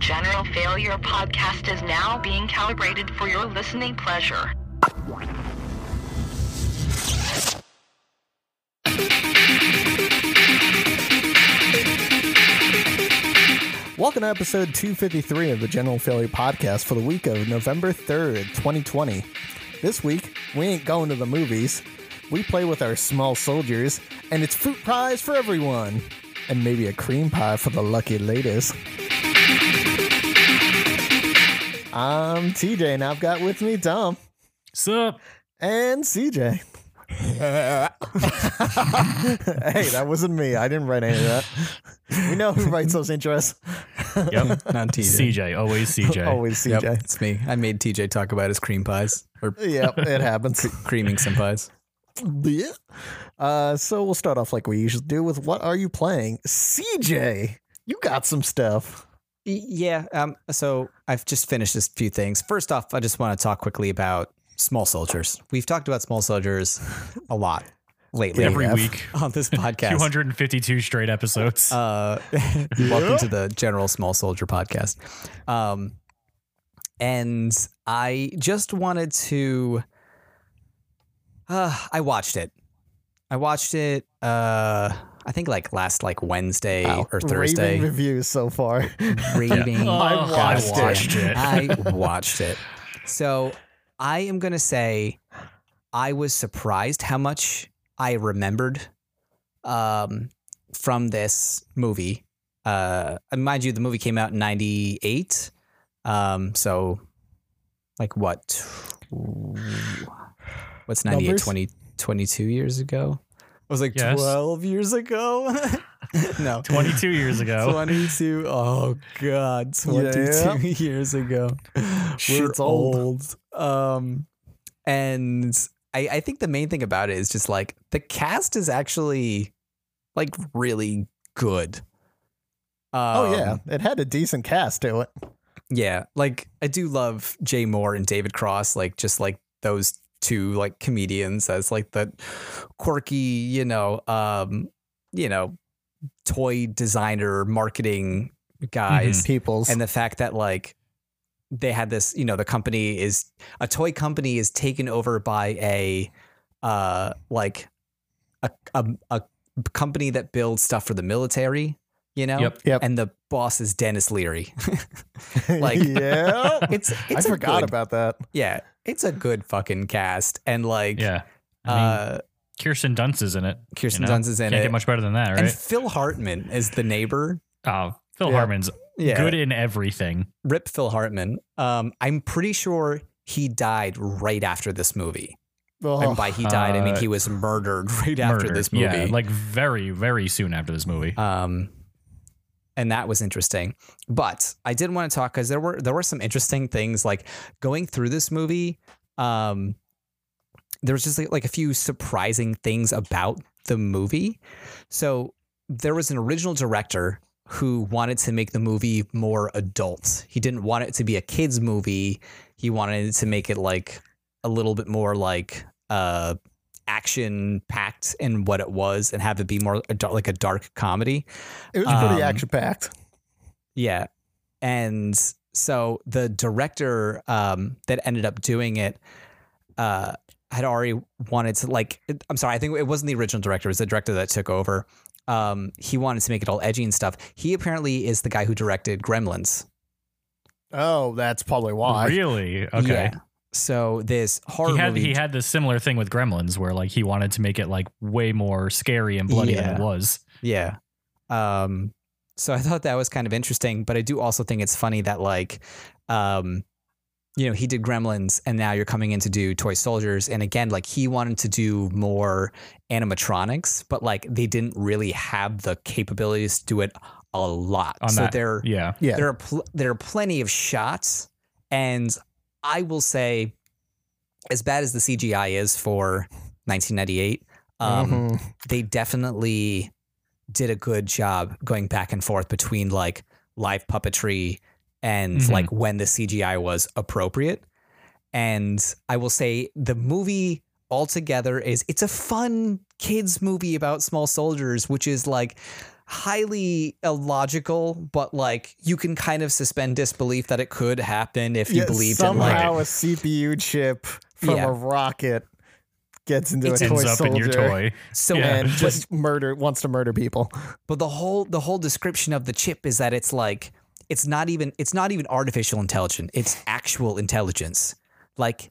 General Failure podcast is now being calibrated for your listening pleasure. Welcome to episode 253 of the General Failure podcast for the week of November 3rd, 2020. This week, we ain't going to the movies. We play with our small soldiers, and it's fruit pies for everyone. And maybe a cream pie for the lucky ladies. I'm TJ, and I've got with me Tom. Sup? And CJ. Hey, that wasn't me. I didn't write any of that. We know who writes those intros. Yep. Not TJ. CJ. Always CJ. Always CJ. Yep, it's me. I made TJ talk about his cream pies or Yep, it happens. creaming some pies. Yeah. So we'll start off like we usually do with what are you playing? CJ, you got some stuff. Yeah. So I've just finished a few things. First off, I just want to talk quickly about Small Soldiers. We've talked about Small Soldiers a lot lately. Every week. On this podcast. 252 straight episodes. Welcome to the General Small Soldier podcast. And I just wanted to... I watched it. I think last Wednesday or Thursday. Raving reviews so far. Raving. I watched it. I watched it. So I am going to say I was surprised how much I remembered from this movie. And mind you, the movie came out in 98. So what? What's 98? Numbers? 22 years ago? I was like, Yes. 12 years ago? No. 22 years ago. 22. Oh, God. 22 years ago. Shit's We're old. And I think the main thing about it is just the cast is actually really good. Oh, yeah. It had a decent cast to it. Yeah. I do love Jay Moore and David Cross, those two comedians as the quirky, toy designer marketing guys. Peoples. And the fact that they had this, the company is a toy company is taken over by a company that builds stuff for the military, Yep. and the boss is Dennis Leary. Yeah. it's I forgot about that. Yeah, it's a good fucking cast. And Yeah. I mean, Kirsten Dunst is in it. Kirsten Dunst is in Can't it. get much better than that, right? And Phil Hartman is the neighbor. Oh, Phil Yeah. Hartman's good in everything. Rip Phil Hartman. I'm pretty sure he died right after this movie. And by he died, I mean he was murdered right after this movie. Yeah, very, very soon after this movie. And that was interesting. But I did want to talk because there were some interesting things going through this movie. There was just a few surprising things about the movie. So there was an original director who wanted to make the movie more adult. He didn't want it to be a kid's movie. He wanted to make it a little bit more action packed in what it was and have it be more a dark comedy. It was pretty action packed. Yeah. And so the director that ended up doing it had already wanted to I'm sorry, I think it wasn't the original director, it was the director that took over. He wanted to make it all edgy and stuff. He apparently is the guy who directed Gremlins. Oh, that's probably why. Really? Okay. Yeah. So this horror movie. He had this similar thing with Gremlins where he wanted to make it way more scary and bloody than it was. Yeah. So I thought that was kind of interesting, but I do also think it's funny that he did Gremlins and now you're coming in to do Toy Soldiers. And again, he wanted to do more animatronics, but they didn't really have the capabilities to do it a lot. There are plenty of shots, and I will say, as bad as the CGI is for 1998, they definitely did a good job going back and forth between live puppetry and when the CGI was appropriate. And I will say the movie altogether it's a fun kids movie about small soldiers, which is highly illogical, but like you can kind of suspend disbelief that it could happen if you believed in like somehow a CPU chip from a rocket gets into a toy ends up soldier in your toy. So and just wants to murder people. But the whole description of the chip is that it's like it's not even artificial intelligence. It's actual intelligence. Like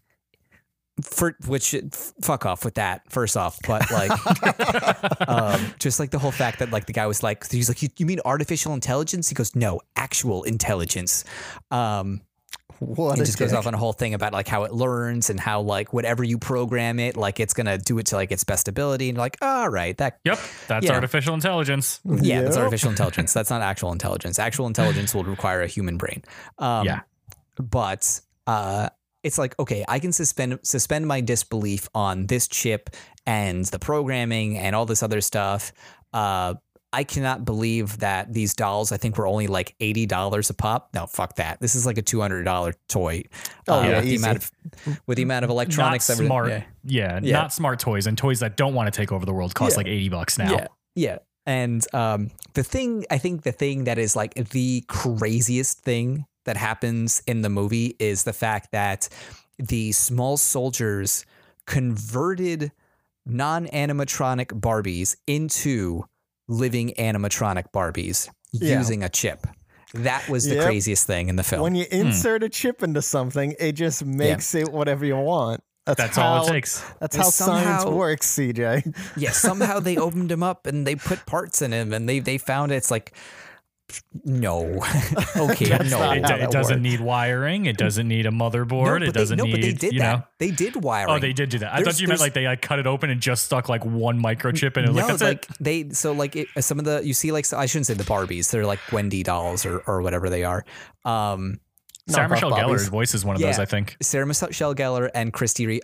fuck off with that first off, but like just like the whole fact that like the guy was like, he's like, you mean artificial intelligence? He goes, no, actual intelligence. What it just goes off on a whole thing about like how it learns and how like whatever you program it, like it's gonna do it to like its best ability, and you're like, all right, that's artificial intelligence. Yeah, that's artificial intelligence. That's not actual intelligence. Actual intelligence will require a human brain. But it's like, okay, I can suspend my disbelief on this chip and the programming and all this other stuff. I cannot believe that these dolls, I think, were only like $80 a pop. No, fuck that. This is like a $200 toy. With the amount of electronics. Not smart. Not smart toys, and toys that don't want to take over the world cost like $80 now. Yeah. And the thing that is like the craziest thing that happens in the movie is the fact that the small soldiers converted non-animatronic Barbies into living animatronic Barbies using a chip. That was the craziest thing in the film. When you insert a chip into something, it just makes it whatever you want. That's all it takes. That's how science works, CJ. Yeah, somehow they opened him up and they put parts in him and they found it's like, no. Okay, no. It doesn't need wiring. It doesn't need a motherboard. It doesn't need, but they did that. They did wiring. Oh, they did do that. I thought you meant like they cut it open and just stuck like one microchip in it. No, like that's it. Some of the, you see like, I shouldn't say the Barbies. They're like Wendy dolls or whatever they are. Sarah Michelle Gellar's voice is one of those, I think. Sarah Michelle Gellar and Christina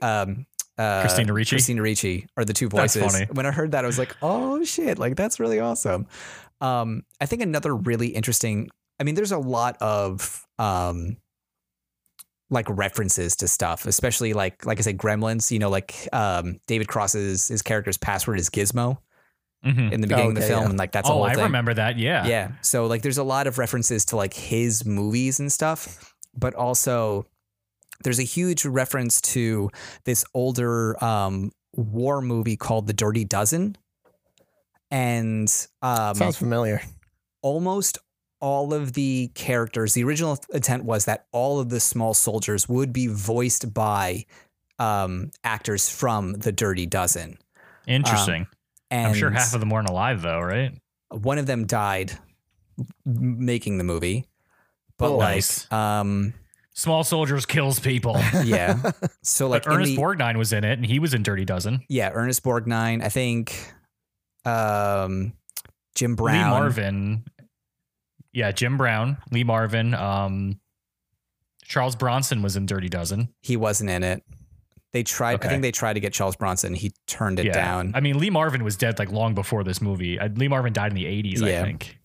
Ricci are the two voices. That's funny. When I heard that, I was like, oh shit, like that's really awesome. I think another really interesting, I mean, there's a lot of like references to stuff, especially like I said, Gremlins, you know, like David Cross's his character's password is Gizmo in the beginning of the film. And like that's a whole thing. I remember that. Yeah. Yeah. So like there's a lot of references to like his movies and stuff, but also there's a huge reference to this older war movie called The Dirty Dozen. And sounds familiar. Almost all of the characters, the original intent was that all of the small soldiers would be voiced by actors from The Dirty Dozen. Interesting. And I'm sure half of them weren't alive though, right? One of them died making the movie. But Small Soldiers kills people. Yeah. So like Ernest Borgnine was in it and he was in Dirty Dozen. Yeah, Ernest Borgnine, I think Jim Brown. Lee Marvin. Yeah, Jim Brown, Lee Marvin. Charles Bronson was in Dirty Dozen. He wasn't in it. They tried. Okay. I think they tried to get Charles Bronson. He turned it down. I mean, Lee Marvin was dead like long before this movie. Lee Marvin died in the 80s, I think.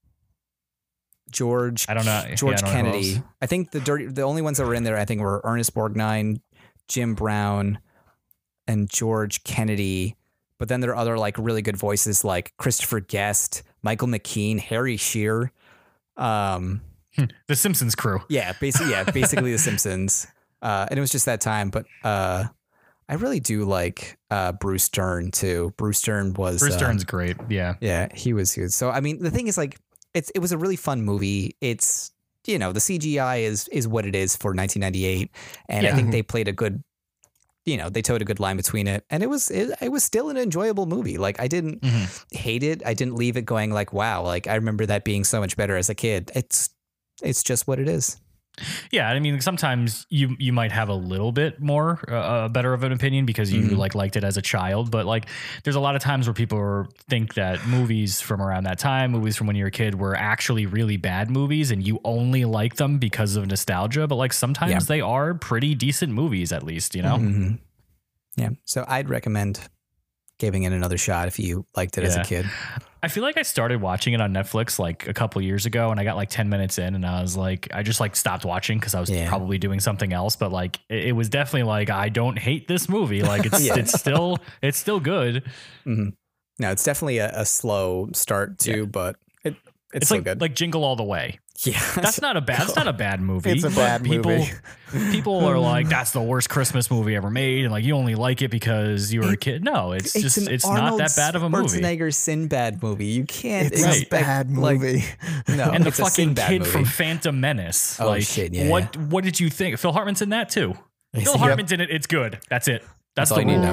George Kennedy. I think the only ones that were in there, I think, were Ernest Borgnine, Jim Brown, and George Kennedy. But then there are other like really good voices like Christopher Guest, Michael McKean, Harry Shearer. The Simpsons crew. Yeah, basically the Simpsons. And it was just that time. But I really do like Bruce Dern too. Bruce Dern's great. Yeah. Yeah, he was good. So I mean, the thing is like it was a really fun movie. It's, you know, the CGI is what it is for 1998, and I think they played a good, you know, they towed a good line between it, and it was still an enjoyable movie. Like I didn't hate it. I didn't leave it going like, wow, like I remember that being so much better as a kid. It's just what it is. Yeah, I mean, sometimes you might have a little bit more better of an opinion because you liked it as a child, but like there's a lot of times where people think that movies from around that time, movies from when you were a kid, were actually really bad movies, and you only like them because of nostalgia. But like sometimes they are pretty decent movies, at least, you know. Mm-hmm. Yeah, so I'd recommend giving it another shot if you liked it as a kid. I feel like I started watching it on Netflix like a couple years ago, and I got like 10 minutes in and I was like, I just like stopped watching because I was probably doing something else. But like, it was definitely like, I don't hate this movie. Like it's still good. Mm-hmm. No, it's definitely a slow start too, but it's still like good. like Jingle All the Way. Yeah, That's not a bad movie. It's a but bad movie. People are like, that's the worst Christmas movie ever made, and like you only like it because you were a kid. No, it's not that bad of a movie. Schwarzenegger Sinbad movie. You can't It's expect a bad movie. no, And the it's a fucking Sinbad kid movie. from Phantom Menace. Oh, like, shit, yeah, What did you think? Phil Hartman's in that too. Phil Yep. Hartman's in it. It's good. That's it. That's all the you need rule. to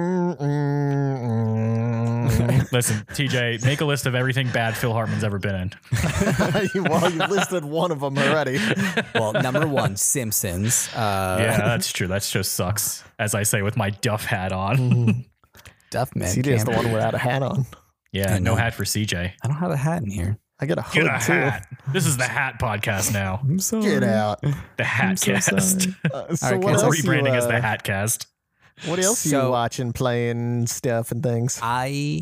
know. Listen, TJ, make a list of everything bad Phil Hartman's ever been in. Well, you listed one of them already. Well, number 1, Simpsons. Yeah, that's true. That just sucks. As I say, with my Duff hat on. Duff Man. CJ is the one without a hat on. Yeah, I no know. hat for CJ. I don't have a hat in here. I got a Get hood a too. hat. This is the Hat Podcast now. I'm sorry. Get out. The Hat so Cast. sorry. So All right, what cancel. else? Rebranding as you, the Hat Cast. What else are So- you watching, playing stuff and things? I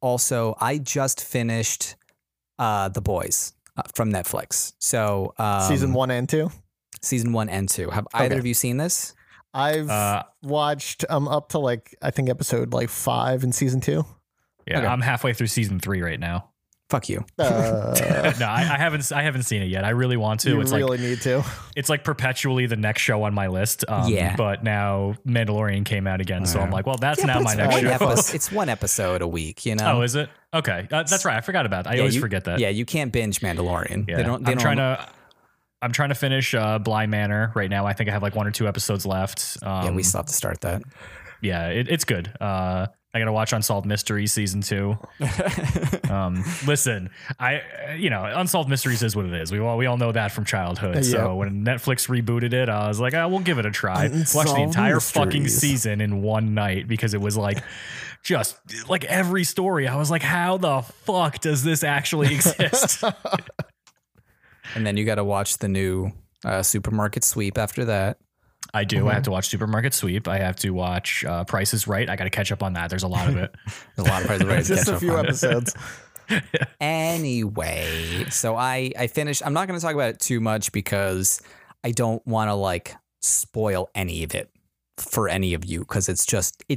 just finished The Boys from Netflix. So Season 1 and 2. Season 1 and 2. Have either Okay. of you seen this? I've watched up to like I think episode like 5 in season 2. Yeah, Okay. I'm halfway through season 3 right now. Fuck you. No, I haven't seen it yet. I really want to. You It's really like need to. it's like perpetually the next show on my list. Yeah. But now Mandalorian came out again, so I'm like, well, that's now but my it's next one show. it's one episode a week, you know? Oh, is it? Okay, that's right. I forgot about that. I always forget that. Yeah, you can't binge Mandalorian. Yeah. They don't, I'm trying to finish Bly Manor right now. I think I have like 1 or 2 episods left. yeah, we still have to start that. Yeah, it's good. I gotta watch Unsolved Mysteries season 2. Listen, Unsolved Mysteries is what it is. We all know that from childhood. So when Netflix rebooted it, I was like, we'll give it a try. Watched the Unsolved entire fucking Mysteries. season in one night because it was like just like every story. I was like, how the fuck does this actually exist? And then you got to watch the new Supermarket Sweep after that. I do. I have to watch Supermarket Sweep. I have to watch Price is Right. I got to catch up on that. There's a lot of it. There's a lot of prices right to Just catch a up few on. episodes. Anyway, so I finished. I'm not going to talk about it too much because I don't want to like spoil any of it for any of you because it's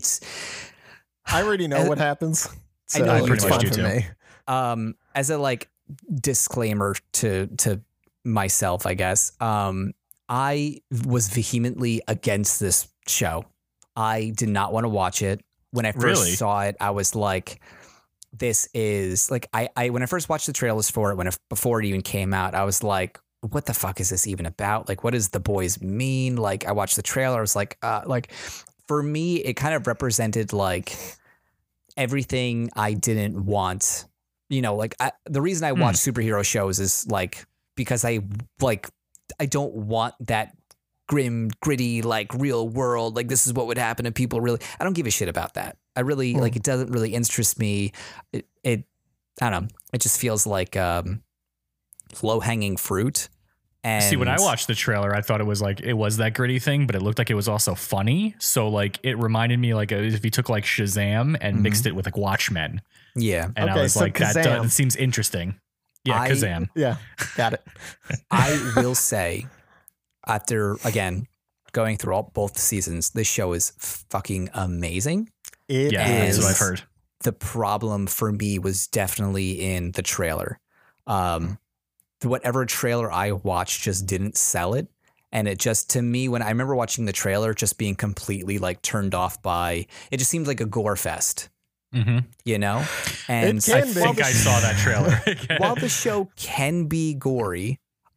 I already know what happens. So I know you it's do. fun do for too. me. as a like disclaimer to myself, I guess. I was vehemently against this show. I did not want to watch it. When I first Really? saw it, I was like, this is like, I when I first watched the trailers for it, before it even came out, I was like, what the fuck is this even about? Like, what does The Boys mean? Like, I watched the trailer. I was like, for me, it kind of represented like everything I didn't want. You know, like the reason I watch superhero shows is like, because I don't want that grim, gritty, like real world. Like this is what would happen to people. Really, I don't give a shit about that. I really like. It doesn't really interest me. It I don't know. It just feels like low hanging fruit. And See, when I watched the trailer, I thought it was that gritty thing, but it looked like it was also funny. So like it reminded me like if you took like Shazam and mixed it with like Watchmen, yeah, and I Okay, was so like, that Kazam. seems interesting. Yeah, I- Kazam. Yeah, got it. I will say, after again going through both seasons, this show is fucking amazing. It Yeah, that's is. what I've heard. The problem for me was definitely in the trailer. Whatever trailer I watched just didn't sell it. And it just, to me, when I remember watching the trailer, just being completely like turned off by, it just seemed like a gore fest, you know? And It can I be. think I saw that trailer. while the show can be gory,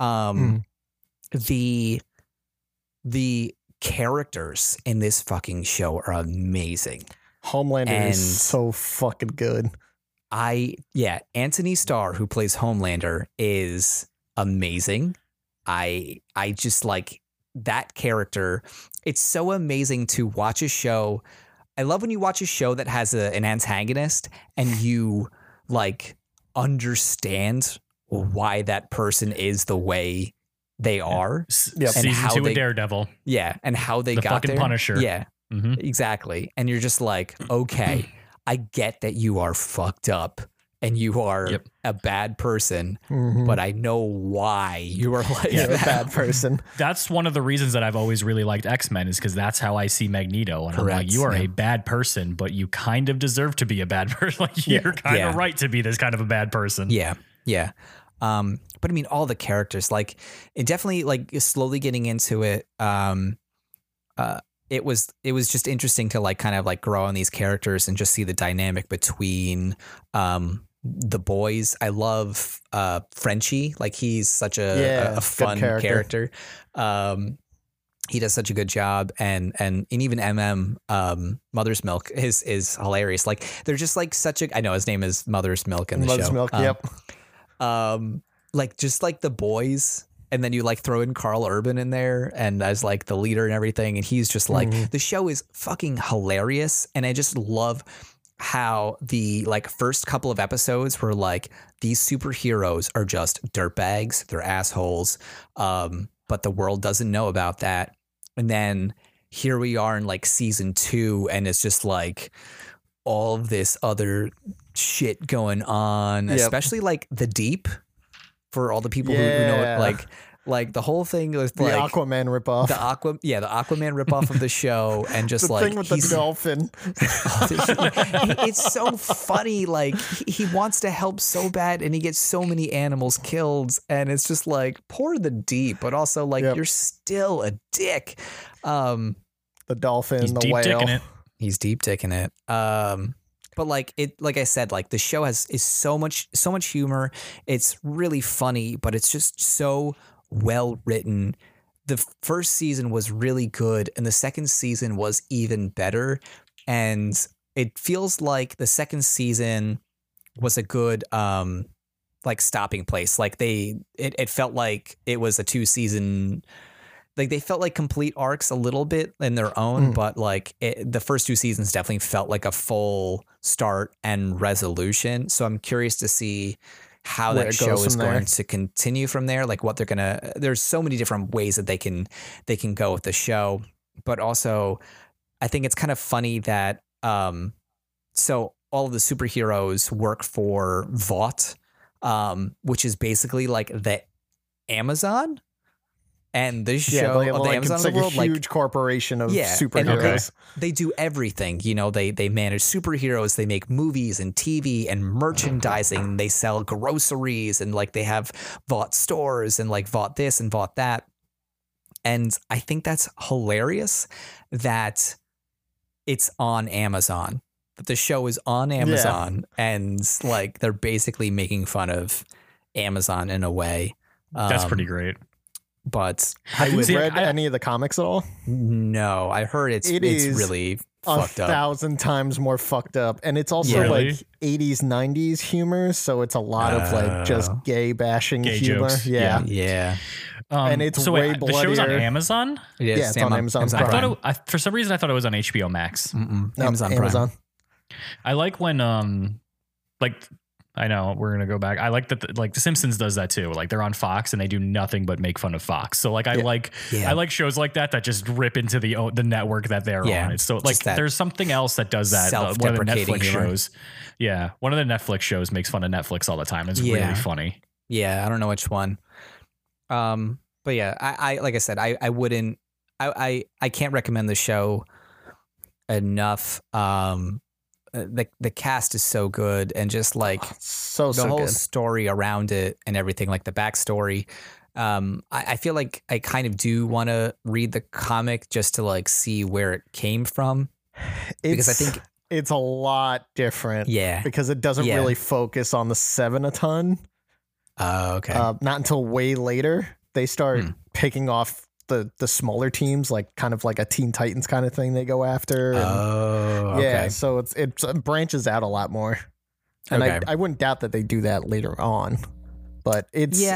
the characters in this fucking show are amazing. Homelander And- is so fucking good. Anthony Starr, who plays Homelander, is amazing. I just like that character. It's so amazing to watch a show. I love when you watch a show that has an antagonist and you like understand why that person is the way they are. Yep. And Season how 2 they- of Daredevil. Yeah, and how they The got fucking there. Punisher. Yeah, Mhm. exactly. And you're just like, okay, I get that you are fucked up and you are Yep. a bad person, Mhm. but I know why you are like You're a that. bad person. That's one of the reasons that I've always really liked X-Men is because that's how I see Magneto. And I'm Correct, like, you are yeah. a bad person, but you kind of deserve to be a bad person. Like you're kind Yeah. of right to be this kind of a bad person. Yeah, yeah. But I mean, all the characters, like, it definitely, like, slowly getting into it. It was just interesting to like kind of like grow on these characters and just see the dynamic between the boys. I love Frenchie. Like, he's such Yeah, a good fun character. He does such a good job, and even Mother's Milk is hilarious. Like, they're just like such a. I know his name is Mother's Milk in the Mother's show. Milk. Yep. Like, just like the boys, and then you like throw in Carl Urban in there and as like the leader and everything, and he's just like the show is fucking hilarious, and I just love how the like first couple of episodes were like these superheroes are just dirtbags, they're assholes, but the world doesn't know about that, and then here we are in like season 2, and it's just like all of this other shit going on, especially like the Deep. For all the people who know it, like the whole thing with The like Aquaman ripoff. the Aquaman ripoff of the show, and just the like thing with the dolphin. it's so funny. Like he wants to help so bad, and he gets so many animals killed, and it's just like poor the Deep, but also like you're still a dick. The dolphin, He's the deep whale. dicking it. He's deep dicking it. But like I said, like the show is so much humor. It's really funny, but it's just so well written. The first season was really good, and the second season was even better. And it feels like the second season was a good like stopping place. Like it felt like it was a 2-season. Like they felt like complete arcs a little bit in their own, but like the first 2 seasons definitely felt like a full start and resolution. So I'm curious to see how Where that it show goes is from going there. to continue from there. Like what they're gonna. There's so many different ways that they can go with the show, but also I think it's kind of funny that so all of the superheroes work for Vought, which is basically like the Amazon. And this show of the Amazon it's of the world, a huge corporation of superheroes. they do everything. You know, they manage superheroes, they make movies and TV and merchandising. They sell groceries, and like they have Vought stores and like Vought this and Vought that. And I think that's hilarious that it's on Amazon. That the show is on Amazon, and like they're basically making fun of Amazon in a way. That's pretty great. But Have you See, read I- any of the comics at all? no, I heard it's really fucked up. 1,000 times more fucked up, and it's also Really? like 80s, 90s humor. So it's a lot of like just gay bashing Gay humor. jokes, Yeah. Yeah, And it's so way wait, the show's on bloodier. Amazon. it is. Yeah, it's on Amazon I Prime. thought for some reason I thought it was on HBO Max. No, Amazon Prime. I like when like I know we're gonna go back. I like that like The Simpsons does that too. Like they're on Fox and they do nothing but make fun of Fox. So like I like shows like that just rip into the network that they're Yeah, on. It's so like just that there's something else that does that. One of the self-deprecating Netflix humor. shows. Yeah, one of the Netflix shows makes fun of Netflix all the time. It's Yeah. really funny. Yeah, I don't know which one. But yeah, I like I said, I wouldn't. I can't recommend the show enough. The cast is so good, and just like So the whole good. story around it and everything, like the backstory. I feel like I kind of do want to read the comic just to like see where it came from, because I think it's a lot different. Yeah. Because it doesn't Yeah. really focus on the 7 a ton. okay. Not until way later they start picking off the smaller teams, like kind of like a Teen Titans kind of thing they go after. And okay. yeah, so it branches out a lot more. And Okay. I wouldn't doubt that they do that later on. But it's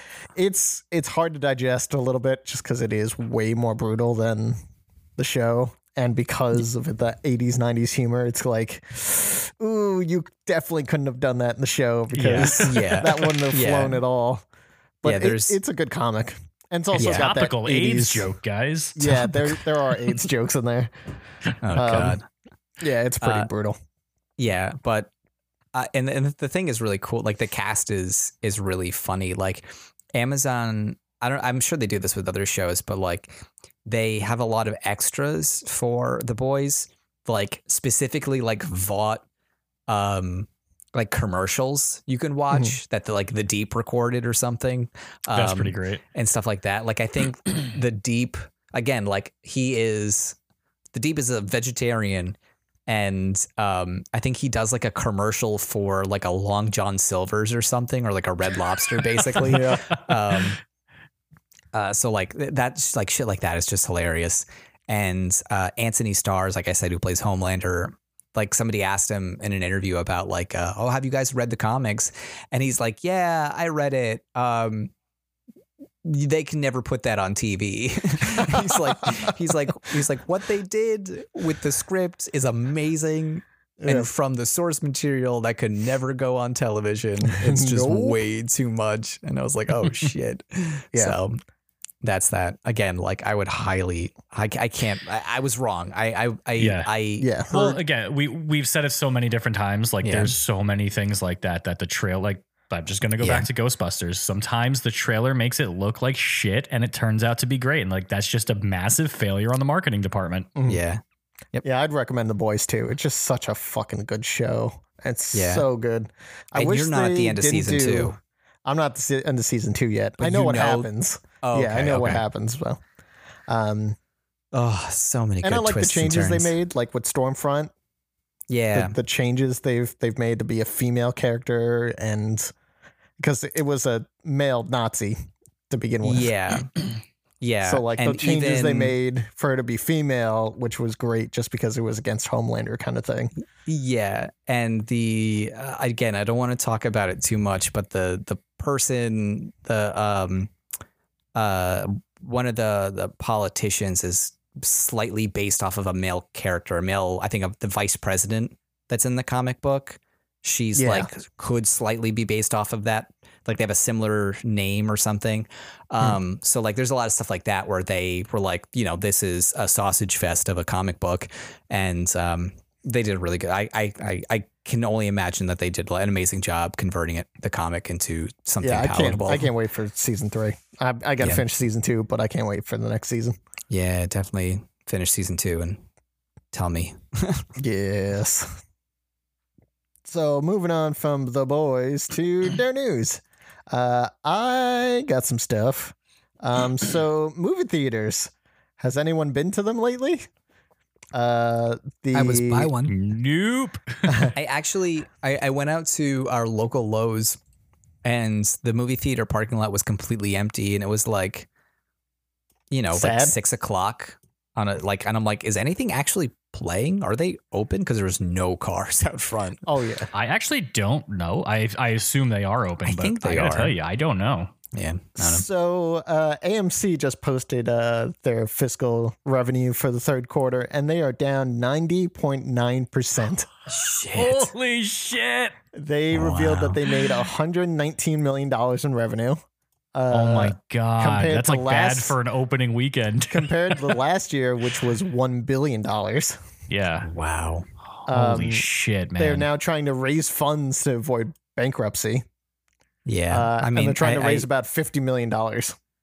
hard to digest a little bit just because it is way more brutal than the show. And because of the 80s, 90s humor, it's like, ooh, you definitely couldn't have done that in the show because Yeah. that wouldn't have flown at all. But Yeah, there's- it's a good comic. And it's also Yeah. got that Topical 80s AIDS joke, guys. Yeah, there are AIDS jokes in there. Oh god. Yeah, it's pretty brutal. Yeah, but and the thing is really cool. Like the cast is really funny. Like Amazon, I'm sure they do this with other shows, but like they have a lot of extras for The Boys, like specifically like Vought, like commercials you can watch that the Deep recorded or something. That's pretty great. And stuff like that. Like I think the Deep, again, like the Deep is a vegetarian, and I think he does like a commercial for like a Long John Silver's or something, or like a Red Lobster basically. So like that's like shit like that is just hilarious. And Anthony Starrs, like I said, who plays Homelander, like somebody asked him in an interview about like, oh, have you guys read the comics? And he's like, yeah, I read it. They can never put that on TV. he's like, what they did with the script is amazing. And from the source material that could never go on television, it's just way too much. And I was like, oh shit. So that's that. Again, like I would highly, I can't, I was wrong. Well, again, we've said it so many different times. Like there's so many things like that the trail, like I'm just going to go back to Ghostbusters. Sometimes the trailer makes it look like shit and it turns out to be great. And like, that's just a massive failure on the marketing department. Yeah. Yep. Yeah. I'd recommend The Boys too. It's just such a fucking good show. It's so good. I wish you're not at the end of season 2. I'm not at the end of season 2 yet. But I know what happens. Oh, yeah, I know what happens. Well, so many. And good I like the twists changes and they made, like with Stormfront. Yeah, the changes they've made to be a female character, and because it was a male Nazi to begin with. Yeah. Yeah. So like the changes they made for her to be female, which was great just because it was against Homelander kind of thing. Yeah. And again, I don't want to talk about it too much, but the person, one of the politicians is slightly based off of a male character, I think of the vice president that's in the comic book. She's like could slightly be based off of that. Like they have a similar name or something. So like there's a lot of stuff like that where they were like, this is a sausage fest of a comic book. And they did really good. I can only imagine that they did an amazing job converting the comic into something palatable. I can't wait for season 3. I got to finish season 2, but I can't wait for the next season. Yeah, definitely finish season 2 and tell me. Yes. So moving on from The Boys to their news. I got some stuff. So movie theaters. Has anyone been to them lately? I was by one. Nope. I went out to our local Lowe's, and the movie theater parking lot was completely empty, and it was like, Sad? like 6 o'clock and I'm like, is anything actually playing? Are they open? Because there was no cars out front. Oh yeah. I actually don't know. I assume they are open, but think I gotta tell you, I don't know. Yeah. I don't know. So AMC just posted their fiscal revenue for the third quarter, and they are down 90.9%. Shit. Holy shit. They revealed that they made $119 million in revenue. Oh my God. That's like bad last- for an opening weekend. compared to the last year, which was $1 billion. Yeah. Wow. Holy shit, man. They're now trying to raise funds to avoid bankruptcy. Yeah. and they're trying to raise about $50 million. I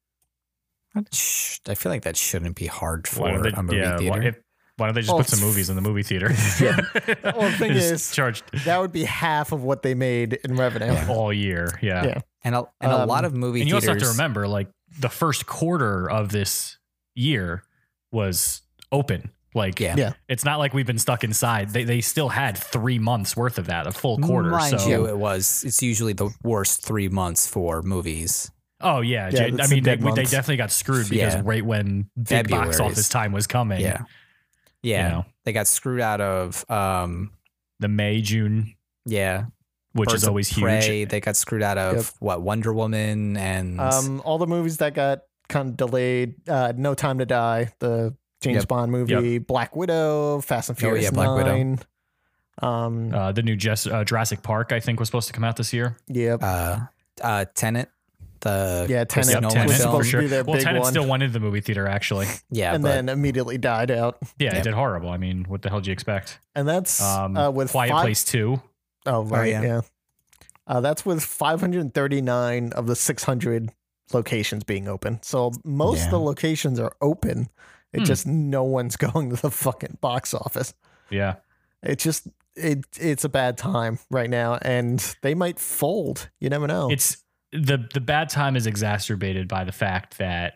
feel like that shouldn't be hard for Why don't they- a movie theater. Why don't they just put some movies in the movie theater? Well, the thing Just is, charged that would be half of what they made in revenue. all year. Yeah. Yeah. And a lot of movie And you theaters. also have to remember, like, the first quarter of this year was open. Like, Yeah. it's not like we've been stuck inside. They still had 3 months worth of that, a full quarter. Mind so, you, it's usually the worst 3 months for movies. oh yeah, Yeah, I that's mean, the they dead months. definitely got screwed because Yeah. right when big box February office is- time was coming, Yeah. you know, They got screwed out of the May, June, which Birds is of always Prey. huge. They got screwed out of Wonder Woman and All the movies that got kind of delayed, No Time to Die, the James Bond movie, Black Widow, Fast and Furious 9. Black Widow. The new Jurassic Park, I think, was supposed to come out this year. Yep. Tenet. The Yeah, Chris Tenet. Nolan Tenet, was film. supposed for to be sure. their Well, big Tenet one. still went into the movie theater, actually. Yeah, and but then immediately died out. Yeah, it did horrible. I mean, what the hell did you expect? And that's with Quiet Place 2. Oh, right. yeah. Yeah. That's with 539 of the 600 locations being open. So most of the locations are open. It's just no one's going to the fucking box office. Yeah. It's a bad time right now, and they might fold. You never know. It's the bad time is exacerbated by the fact that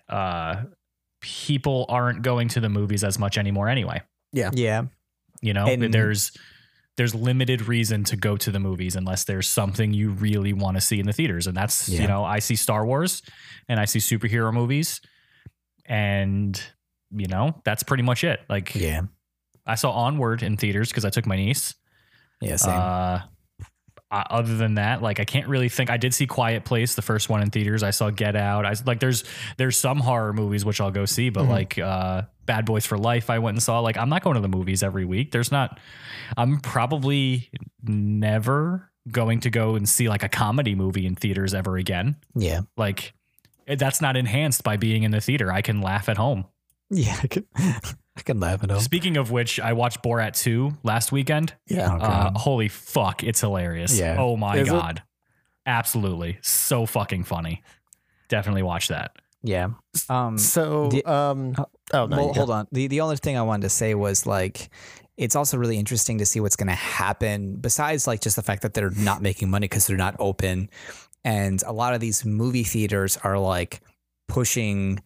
people aren't going to the movies as much anymore anyway. Yeah. You know, And- there's limited reason to go to the movies unless there's something you really want to see in the theaters. And that's, you know, I see Star Wars and I see superhero movies, and, you know, that's pretty much it. Like, I saw Onward in theaters because I took my niece. Yeah, same. Other than that, like, I can't really think. I did see Quiet Place, the first one, in theaters. I saw Get Out. There's some horror movies which I'll go see, but like Bad Boys for Life, I went and saw. Like, I'm not going to the movies every week. I'm probably never going to go and see like a comedy movie in theaters ever again. Yeah. Like, that's not enhanced by being in the theater. I can laugh at home. Yeah, I can laugh at him. Speaking of which, I watched Borat 2 last weekend. Yeah. Holy fuck, it's hilarious. Yeah. Oh my Is it? God. Absolutely. So fucking funny. Definitely watch that. Yeah. So, well, no, hold on. The only thing I wanted to say was like, it's also really interesting to see what's going to happen besides like just the fact that they're not making money because they're not open. And a lot of these movie theaters are like pushing,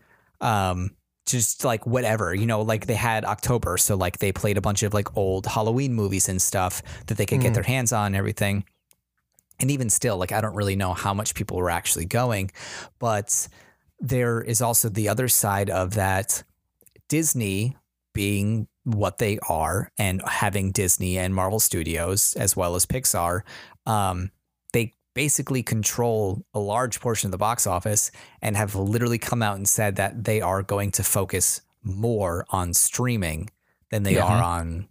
just like whatever, you know, like they had October. So like they played a bunch of like old Halloween movies and stuff that they could get their hands on and everything. And even still, like, I don't really know how much people were actually going, but there is also the other side of that. Disney being what they are and having Disney and Marvel Studios as well as Pixar, they basically control a large portion of the box office and have literally come out and said that they are going to focus more on streaming than they are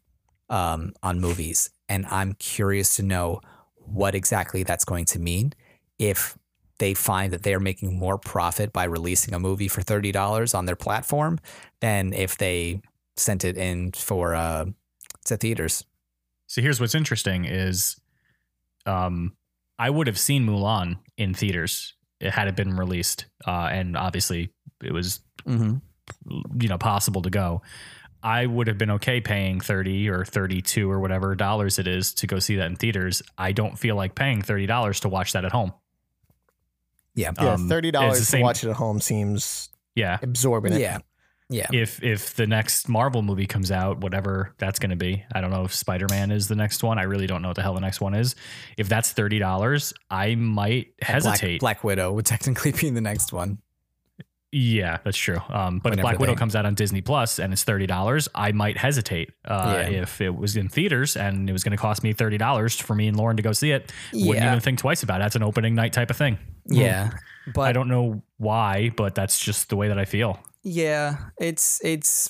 on movies. And I'm curious to know what exactly that's going to mean if they find that they're making more profit by releasing a movie for $30 on their platform than if they sent it in for to theaters. So here's what's interesting is I would have seen Mulan in theaters had it been released. And obviously it was, possible to go. I would have been okay paying 30 or 32 or whatever dollars it is to go see that in theaters. I don't feel like paying $30 to watch that at home. Yeah. $30 to watch it at home seems absorbent. Yeah. Yeah. If the next Marvel movie comes out, whatever that's going to be, I don't know if Spider-Man is the next one. I really don't know what the hell the next one is. If that's $30, I might hesitate. Black Widow would technically be the next one. Yeah, that's true. But if Black Widow comes out on Disney Plus and it's $30, I might hesitate. If it was in theaters and it was going to cost me $30 for me and Lauren to go see it, wouldn't even think twice about it. That's an opening night type of thing. Yeah. But I don't know why, but that's just the way that I feel. Yeah, it's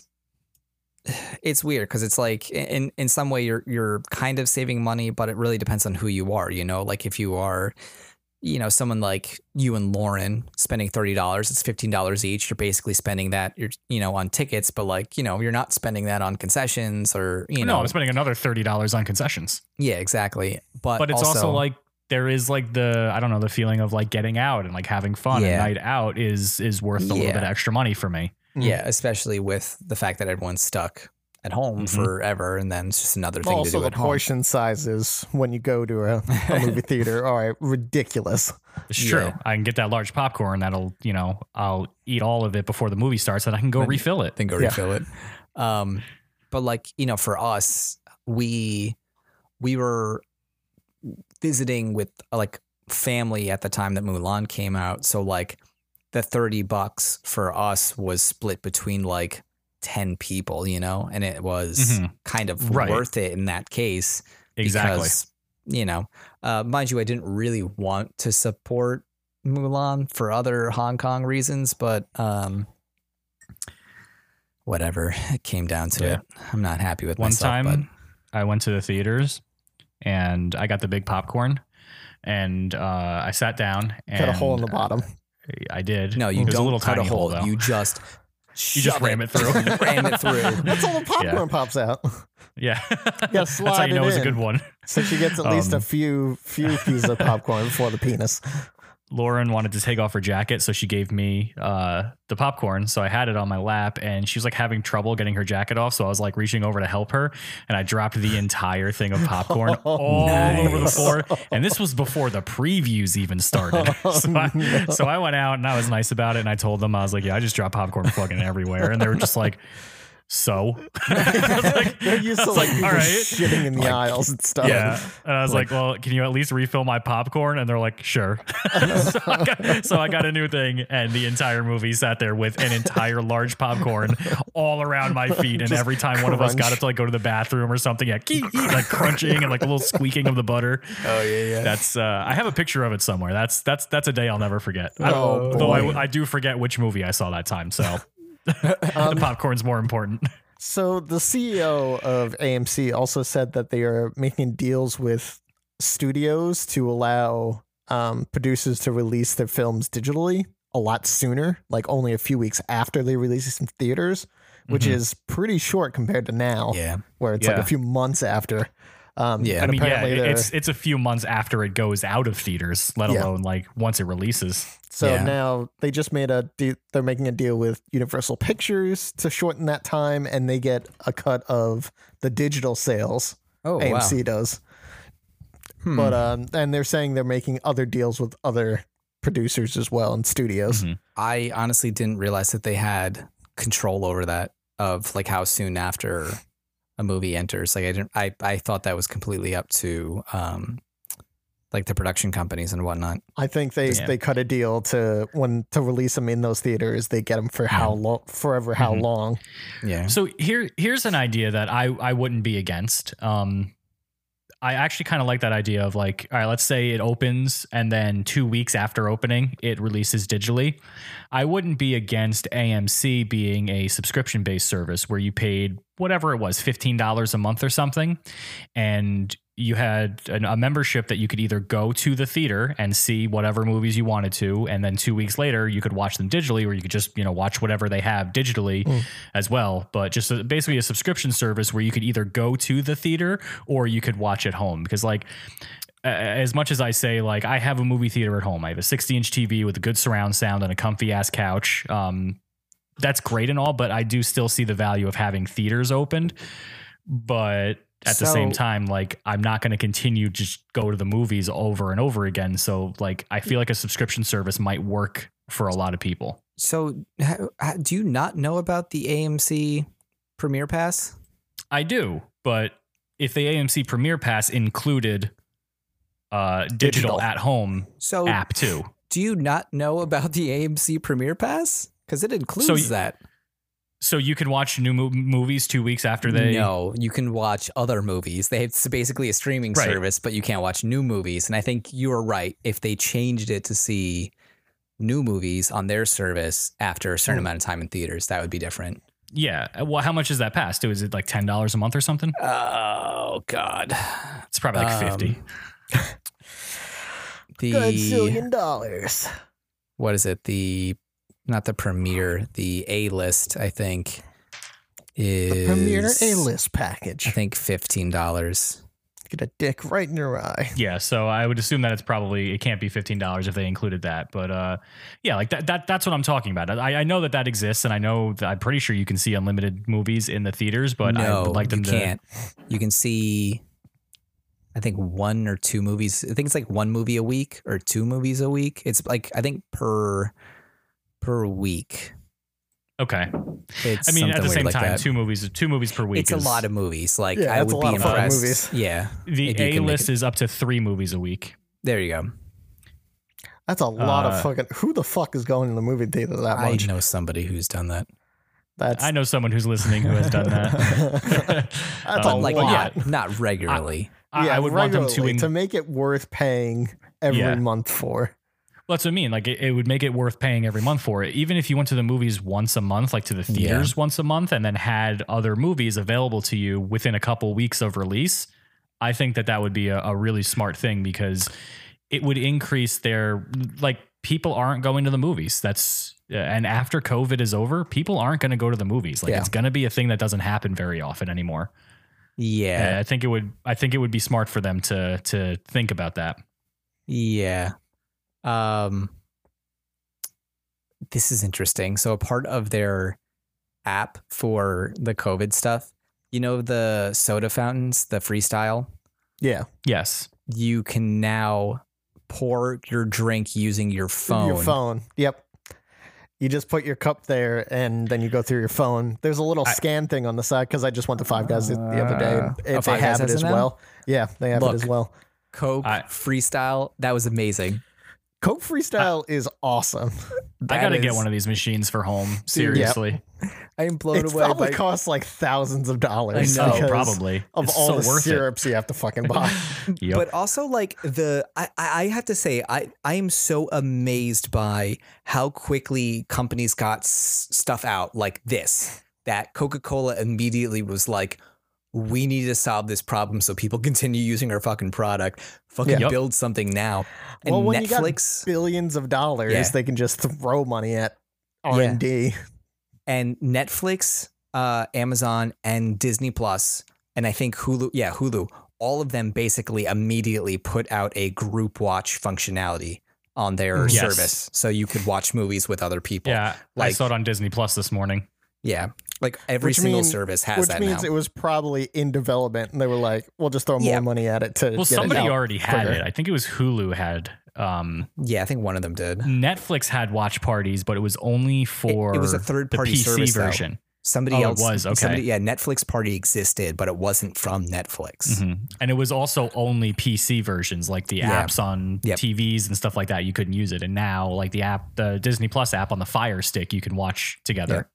weird because it's like in some way you're kind of saving money, but it really depends on who you are. You know, like if you are, someone like you and Lauren spending $30, it's $15 each. You're basically spending that, on tickets, but like, you're not spending that on concessions or, No, I'm spending another $30 on concessions. Yeah, exactly. But it's also like there is like the feeling of like getting out and like having fun. And night out is worth a little bit of extra money for me. Yeah, especially with the fact that everyone's stuck at home forever, and then it's just another thing to do at home. Also, the portion sizes when you go to a movie theater are ridiculous. It's true. I can get that large popcorn that'll, I'll eat all of it before the movie starts and I can go refill it. Then go refill it. But like, for us, we were visiting with like family at the time that Mulan came out. So like the $30 for us was split between like 10 people, and it was kind of worth it in that case. Exactly. Because, mind you, I didn't really want to support Mulan for other Hong Kong reasons, but whatever, it came down to it. I'm not happy with myself. One time I went to the theaters and I got the big popcorn and I sat down and cut a hole in the bottom. I did. No, you don't a little cut tiny a hole. You just You just ram it through. Ram it through. That's all the popcorn pops out. Yeah. That's how you know it's a good one. So she gets at least a few pieces of popcorn before the penis. Lauren wanted to take off her jacket, so she gave me the popcorn. So I had it on my lap, and she was like having trouble getting her jacket off. So I was like reaching over to help her, and I dropped the entire thing of popcorn all over the floor. And this was before the previews even started. So I went out and I was nice about it, and I told them, I was like, yeah, I just dropped popcorn fucking everywhere. And they were just like, so They're used to like people all right. shitting in the aisles and stuff. Yeah. And I was like, well, can you at least refill my popcorn? And they're like, sure. So I got a new thing, and the entire movie sat there with an entire large popcorn all around my feet. And every time one of us got up to like go to the bathroom or something, like crunching and like a little squeaking of the butter. Oh yeah. That's I have a picture of it somewhere. That's a day I'll never forget. Though I do forget which movie I saw that time. So the popcorn's more important. So the CEO of AMC also said that they are making deals with studios to allow producers to release their films digitally a lot sooner, like only a few weeks after they release it in theaters, which is pretty short compared to now, where it's like a few months after. It's a few months after it goes out of theaters, let alone like once it releases. So now they just made they're making a deal with Universal Pictures to shorten that time, and they get a cut of the digital sales. AMC does. But and they're saying they're making other deals with other producers as well and studios. I honestly didn't realize that they had control over that, of like how soon after a movie enters. Like I thought that was completely up to like the production companies and whatnot. I think they cut a deal to release them in those theaters. They get them for how long, forever, how long. Yeah. So here's an idea that I wouldn't be against. I actually kind of like that idea of like, all right, let's say it opens and then 2 weeks after opening, it releases digitally. I wouldn't be against AMC being a subscription-based service where you paid whatever it was, $15 a month or something, and you had a membership that you could either go to the theater and see whatever movies you wanted to, and then 2 weeks later you could watch them digitally, or you could just, watch whatever they have digitally as well. But just basically a subscription service where you could either go to the theater or you could watch at home. Because like, as much as I say, like, I have a movie theater at home, I have a 60-inch TV with a good surround sound and a comfy ass couch. That's great and all, but I do still see the value of having theaters opened. But at the same time, like, I'm not going to continue just go to the movies over and over again. So like, I feel like a subscription service might work for a lot of people. So do you not know about the AMC Premiere Pass? I do, but if the AMC Premiere Pass included digital at home app too. Do you not know about the AMC Premiere Pass? Because it includes that. So you can watch new movies 2 weeks after they... No, you can watch other movies. It's basically a streaming service, but you can't watch new movies. And I think you were right. If they changed it to see new movies on their service after a certain amount of time in theaters, that would be different. Yeah. Well, how much is that pass? Is it like $10 a month or something? Oh, God. It's probably like 50. Good $1 zillion. What is it? Not the Premiere, the A-list, I think, is... The Premiere A-list package. I think $15. Get a dick right in your eye. Yeah, so I would assume that it can't be $15 if they included that. But yeah, like that's what I'm talking about. I know that exists, and I know that I'm pretty sure you can see unlimited movies in the theaters, but I would like them to... you can't. You can see... I think 1 or 2 movies. I think it's like 1 movie a week or 2 movies a week. It's like, I think per week. Okay. I mean, at the same time, 2 movies per week. It's a lot of movies. Like, I would be impressed. Yeah. The A-list is up to 3 movies a week. There you go. That's a lot of fucking... Who the fuck is going to the movie theater that much? I know somebody who's done that. I know someone who's listening who has done that. That's a lot. Not regularly. I would want them to make it worth paying every month for. Well, that's what I mean. Like, it would make it worth paying every month for it. Even if you went to the movies once a month, like to the theaters once a month, and then had other movies available to you within a couple weeks of release, I think that would be a really smart thing, because it would increase their, like, people aren't going to the movies. And after COVID is over, people aren't going to go to the movies. Like it's going to be a thing that doesn't happen very often anymore. Yeah. I think it would be smart for them to think about that. Yeah. This is interesting. So a part of their app for the COVID stuff, you know, the soda fountains, the Freestyle? Yeah. Yes. You can now pour your drink using your phone. Your phone. Yep. You just put your cup there and then you go through your phone. There's a little scan thing on the side because I just went to Five Guys the other day. And they have it as well. Yeah, they have it as well. Coke Freestyle. That was amazing. Coke Freestyle is awesome. I got to get one of these machines for home. Seriously. Yep. I am blown away. It probably costs like thousands of dollars. I know, probably. Of it's all so the syrups you have to fucking buy. Yep. But also like I have to say, I am so amazed by how quickly companies got stuff out like this, that Coca-Cola immediately was like, we need to solve this problem so people continue using our fucking product. Build something now. And well, when Netflix, you got billions of dollars, they can just throw money at R&D. Yeah. And Netflix, Amazon, and Disney Plus, and I think Hulu, all of them basically immediately put out a group watch functionality on their service. So you could watch movies with other people. Yeah, I saw it on Disney Plus this morning. Yeah. Like every single service has that now. Which means it was probably in development and they were like, we'll just throw more money at it to get somebody it out already had quicker. it. I think it was Hulu had. I think one of them did. Netflix had watch parties, but it was only for it was a third-party PC service version. Though. Somebody else. It was, okay. Netflix Party existed, but it wasn't from Netflix. Mm-hmm. And it was also only PC versions, like the apps on TVs and stuff like that. You couldn't use it. And now, like the Disney Plus app on the Fire Stick, you can watch together. Yep.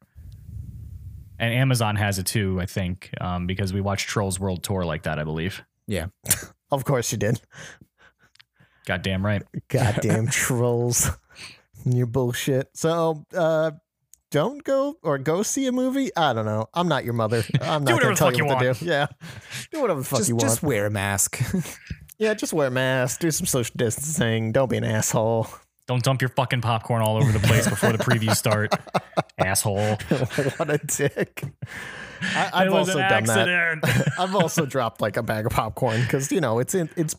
And Amazon has it too, I think, because we watched Trolls World Tour like that, I believe. Yeah. Of course you did. Goddamn right. Goddamn trolls. You bullshit. So, don't go or go see a movie. I don't know. I'm not your mother. I'm not going to tell you what to do. Yeah. Do whatever the fuck you want. Just wear a mask. Yeah, just wear a mask. Do some social distancing. Don't be an asshole. Don't dump your fucking popcorn all over the place before the previews start. Asshole. What a dick. I've also done that. I've also dropped like a bag of popcorn because, it's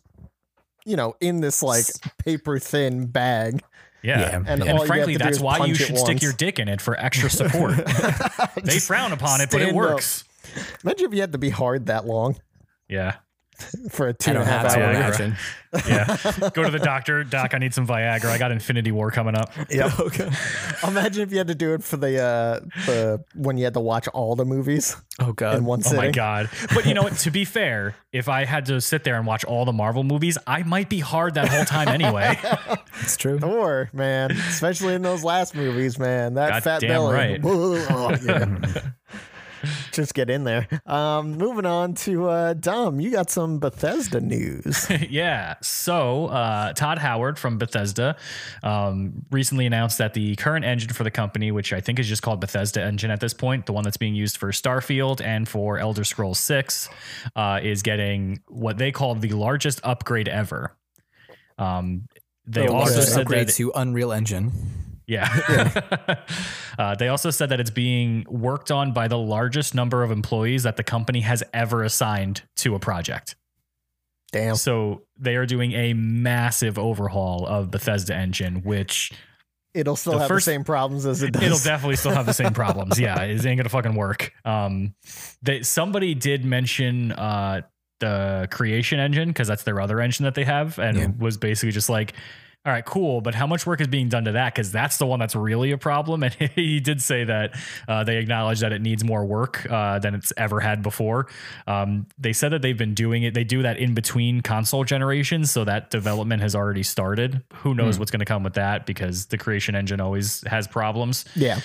in this like paper thin bag. Yeah. And frankly, that's why you should stick your dick in it for extra support. They frown upon it, but it works. Imagine if you had to be hard that long. Yeah. For a 2.5 hour. Imagine. Yeah. Go to the doctor. Doc, I need some Viagra. I got Infinity War coming up. Yeah. Okay. Imagine if you had to do it for the when you had to watch all the movies. Oh God. In one sitting. Oh my God. But you know what? To be fair, if I had to sit there and watch all the Marvel movies, I might be hard that whole time anyway. It's true. Or man, especially in those last movies, man, that God fat damn belly. Right. Oh, yeah. Just get in there. Moving on to Dom, you got some Bethesda news. Yeah. So Todd Howard from Bethesda recently announced that the current engine for the company, which I think is just called Bethesda Engine at this point, the one that's being used for Starfield and for Elder Scrolls 6, is getting what they call the largest upgrade ever. They also said upgrade to Unreal Engine. Yeah. They also said that it's being worked on by the largest number of employees that the company has ever assigned to a project. Damn. So they are doing a massive overhaul of Bethesda Engine, which it'll still have the same problems as it does. It'll definitely still have the same problems. Yeah, it ain't gonna fucking work. Somebody did mention the Creation Engine, because that's their other engine that they have, and was basically just like, all right, cool, but how much work is being done to that? Because that's the one that's really a problem. And he did say that they acknowledge that it needs more work than it's ever had before. They said that they've been doing it. They do that in between console generations, so that development has already started. Who knows what's going to come with that, because the Creation Engine always has problems. Yeah.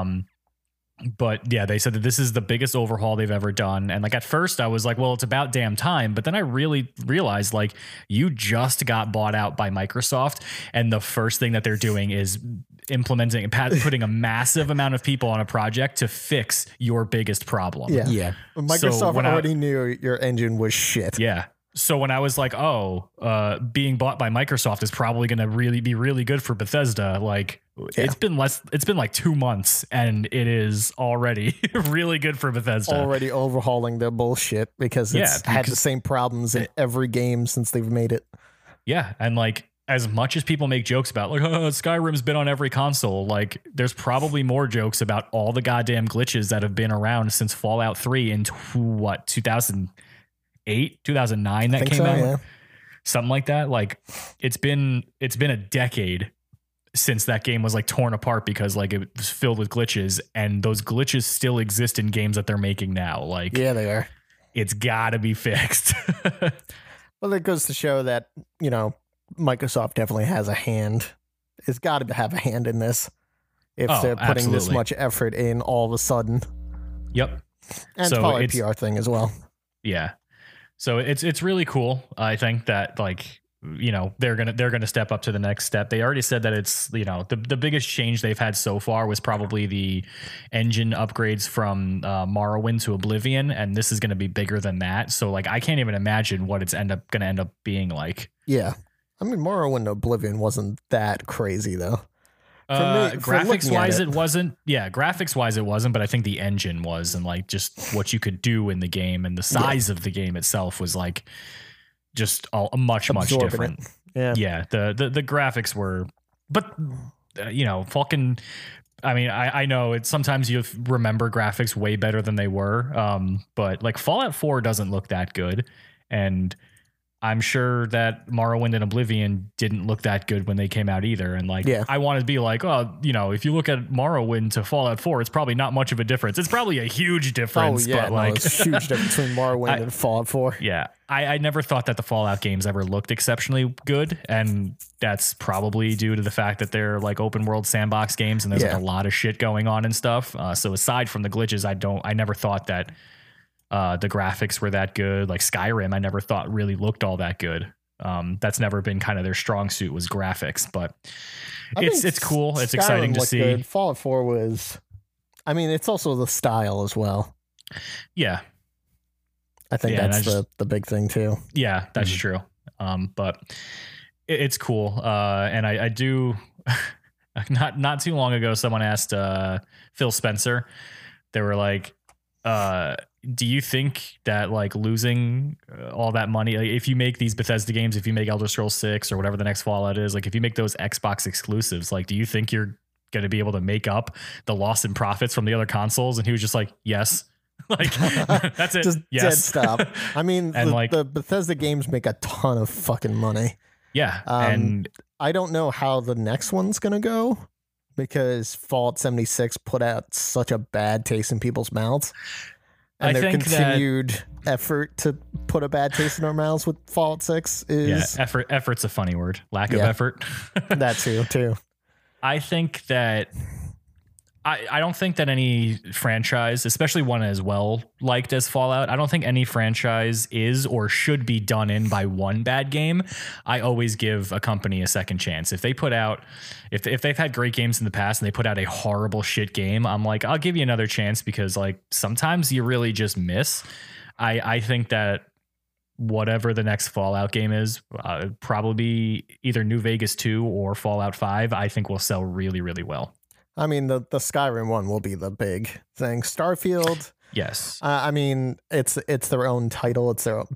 But yeah, they said that this is the biggest overhaul they've ever done. And like at first I was like, well, it's about damn time. But then I really realized, like, you just got bought out by Microsoft. And the first thing that they're doing is implementing, putting a massive amount of people on a project to fix your biggest problem. Yeah. Microsoft already knew your engine was shit. Yeah. So when I was like, being bought by Microsoft is probably going to be really good for Bethesda. Like it's been like 2 months and it is already really good for Bethesda. Already overhauling their bullshit because it's had the same problems in every game since they've made it. Yeah. And like, as much as people make jokes about like, Skyrim's been on every console, like there's probably more jokes about all the goddamn glitches that have been around since Fallout 3 in 2008, 2009 that came out. Yeah. Something like that. Like it's been a decade since that game was like torn apart because like it was filled with glitches, and those glitches still exist in games that they're making now. Like, yeah, they are. It's gotta be fixed. Well, that goes to show that, you know, Microsoft definitely has a hand. It's got to have a hand in this if they're putting this much effort in all of a sudden. Yep. And so probably a PR thing as well. Yeah. So it's really cool. I think that like, you know, they're gonna step up to the next step. They already said that it's, you know, the biggest change they've had so far was probably the engine upgrades from Morrowind to Oblivion, and this is going to be bigger than that. So like, I can't even imagine what it's going to end up being like. Yeah, I mean, Morrowind to Oblivion wasn't that crazy though. Graphics wise, it wasn't. Yeah, graphics wise, it wasn't. But I think the engine was, and like just what you could do in the game and the size of the game itself was like just a much different. Yeah. The graphics were, but you know, fucking. I mean, I know it's sometimes you remember graphics way better than they were. But like Fallout 4 doesn't look that good, and I'm sure that Morrowind and Oblivion didn't look that good when they came out either. And like, I want to be like, oh, you know, if you look at Morrowind to Fallout 4, it's probably not much of a difference. It's probably a huge difference. Oh, yeah, but like, it's a huge difference between Morrowind and Fallout 4. Yeah. I never thought that the Fallout games ever looked exceptionally good. And that's probably due to the fact that they're like open world sandbox games and there's like a lot of shit going on and stuff. So aside from the glitches, I never thought that the graphics were that good. Like Skyrim, I never thought really looked all that good. That's never been kind of their strong suit was graphics, but it's cool. It's exciting to see. Good. Fallout 4 was, I mean, it's also the style as well. Yeah. I think that's the big thing too. Yeah, that's true. But it's cool. And I do not too long ago, someone asked Phil Spencer, they were like, do you think that like losing all that money, like if you make these Bethesda games, if you make Elder Scrolls 6 or whatever the next Fallout is, like if you make those Xbox exclusives, like do you think you're going to be able to make up the loss in profits from the other consoles? And he was just like, yes. Like that's it. Just yes. Dead stop. I mean, and the Bethesda games make a ton of fucking money. Yeah. And I don't know how the next one's going to go, because Fallout 76 put out such a bad taste in people's mouths. And their continued effort to put a bad taste in our mouths with Fallout 6 is... Yeah, effort's a funny word. Lack of effort. That too. I think that... I don't think that any franchise, especially one as well liked as Fallout, I don't think any franchise is or should be done in by one bad game. I always give a company a second chance. If they put out, if they've had great games in the past and they put out a horrible shit game, I'm like, I'll give you another chance, because like sometimes you really just miss. I think that whatever the next Fallout game is, probably either New Vegas 2 or Fallout 5, I think will sell really, really well. I mean, the Skyrim one will be the big thing. Starfield, yes. I mean, it's their own title. It's the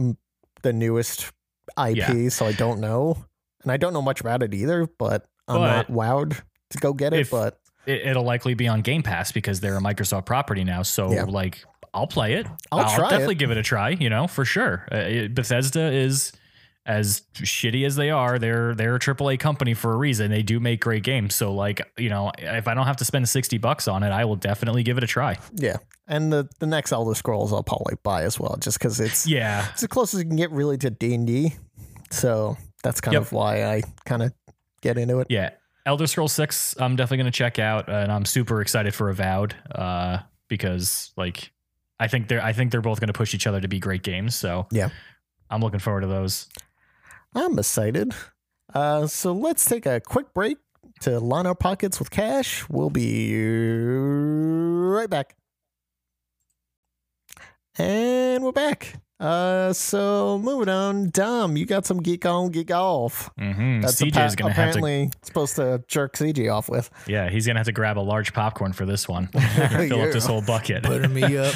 newest IP, so I don't know, and I don't know much about it either. But I'm not wowed to go get it. But it'll likely be on Game Pass because they're a Microsoft property now. So like, I'll play it. I'll definitely give it a try. You know, for sure. Bethesda is, as shitty as they are, they're a AAA company for a reason. They do make great games. So like, you know, if I don't have to spend $60 on it, I will definitely give it a try. Yeah. And the next Elder Scrolls I'll probably buy as well, just because it's the closest you can get really to D&D. So that's kind of why I kind of get into it. Yeah. Elder Scrolls 6, I'm definitely going to check out, and I'm super excited for Avowed, because like, I think they're both going to push each other to be great games. So yeah, I'm looking forward to those. I'm excited. So let's take a quick break to line our pockets with cash. We'll be right back. And we're back. So moving on, Dom, you got some geek on, geek off. Mm-hmm. That's CJ's gonna have to. apparently supposed to jerk CJ off with. Yeah, he's gonna have to grab a large popcorn for this one. Fill up this whole bucket. Butter me up.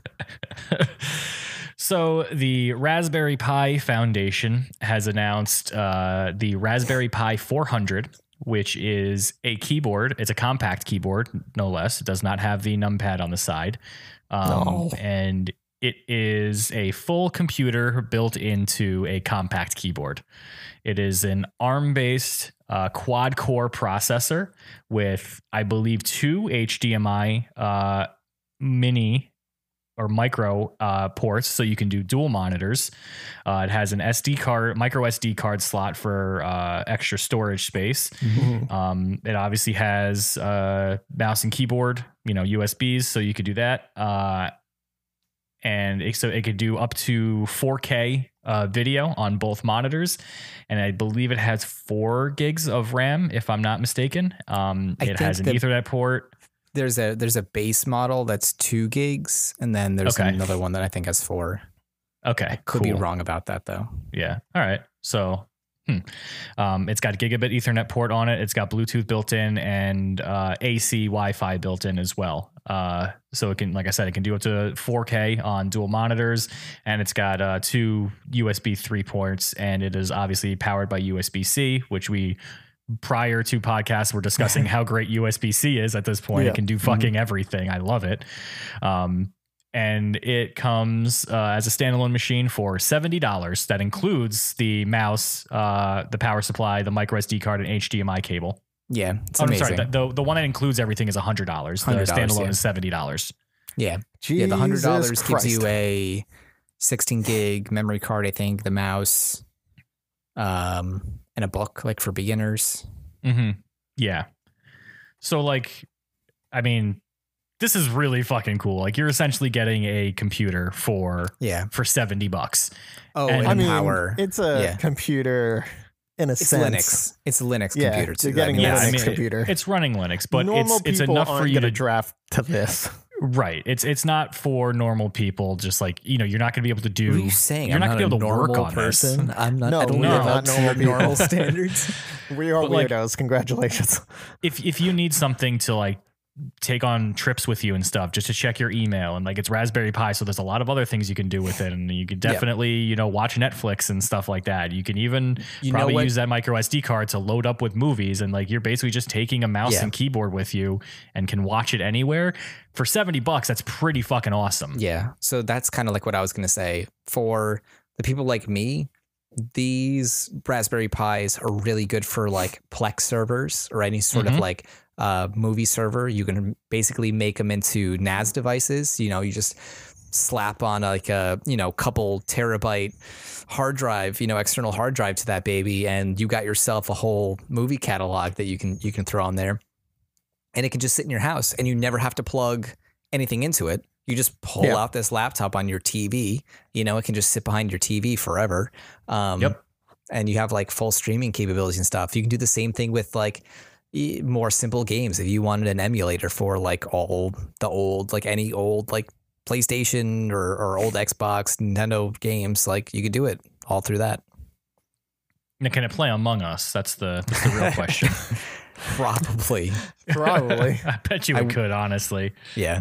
So the Raspberry Pi Foundation has announced the Raspberry Pi 400, which is a keyboard. It's a compact keyboard, no less. It does not have the numpad on the side. And it is a full computer built into a compact keyboard. It is an ARM-based quad-core processor with, I believe, 2 HDMI mini or micro ports, so you can do dual monitors. It has an SD card, micro SD card slot for extra storage space. Mm-hmm. It obviously has mouse and keyboard, USBs, so you could do that. And so it could do up to 4K video on both monitors. And I believe it has 4 gigs of RAM, if I'm not mistaken. It has an Ethernet port. There's a base model that's 2 gigs, and then there's another one that I think has 4. Okay, I could be wrong about that though. Yeah. All right. So, it's got a gigabit Ethernet port on it. It's got Bluetooth built in and AC Wi-Fi built in as well. So it can, like I said, it can do up to 4K on dual monitors, and it's got 2 USB 3 ports, and it is obviously powered by USB-C, which we, prior to podcasts, we're discussing how great USB-C is at this point. Yeah. It can do fucking everything. I love it. And it comes as a standalone machine for $70. That includes the mouse, the power supply, the micro SD card, and HDMI cable. Yeah, it's amazing. I'm sorry, the one that includes everything is $100. The standalone is $70. Yeah. Jesus the $100 Christ. gives you a 16 gig memory card, I think, the mouse, and a book, like for beginners. Mm-hmm. Yeah. So, like, I mean, this is really fucking cool. Like, you're essentially getting a computer for $70. Oh, and power. It's a computer in a sense. Linux. It's a Linux computer too. You're getting a Linux computer. It's running Linux, but normal it's enough for you to draft to this. Right. It's not for normal people. Just like, you're not going to be able to do. What are you saying? You're not going to be able to work on person. this. I'm not. No, I don't we are not normal standards. We are but weirdos. Congratulations. If you need something to like take on trips with you and stuff, just to check your email, and like it's Raspberry Pi, so there's a lot of other things you can do with it, and you can definitely watch Netflix and stuff like that. You can even probably use that micro SD card to load up with movies, and like you're basically just taking a mouse and keyboard with you and can watch it anywhere for $70. That's pretty fucking awesome. Yeah, so that's kind of like what I was gonna say. For the people like me, these Raspberry Pis are really good for like Plex servers or any sort of like movie server. You can basically make them into NAS devices. You just slap on like a couple terabyte hard drive, external hard drive to that baby, and you got yourself a whole movie catalog that you can throw on there, and it can just sit in your house, and you never have to plug anything into it. You just pull out this laptop on your TV. It can just sit behind your TV forever. And you have like full streaming capabilities and stuff. You can do the same thing with like more simple games. If you wanted an emulator for like all the old, like any old like PlayStation or old Xbox, Nintendo games, like you could do it all through that. Now, can it play Among Us? That's the real question. Probably. I bet you it could, honestly. Yeah.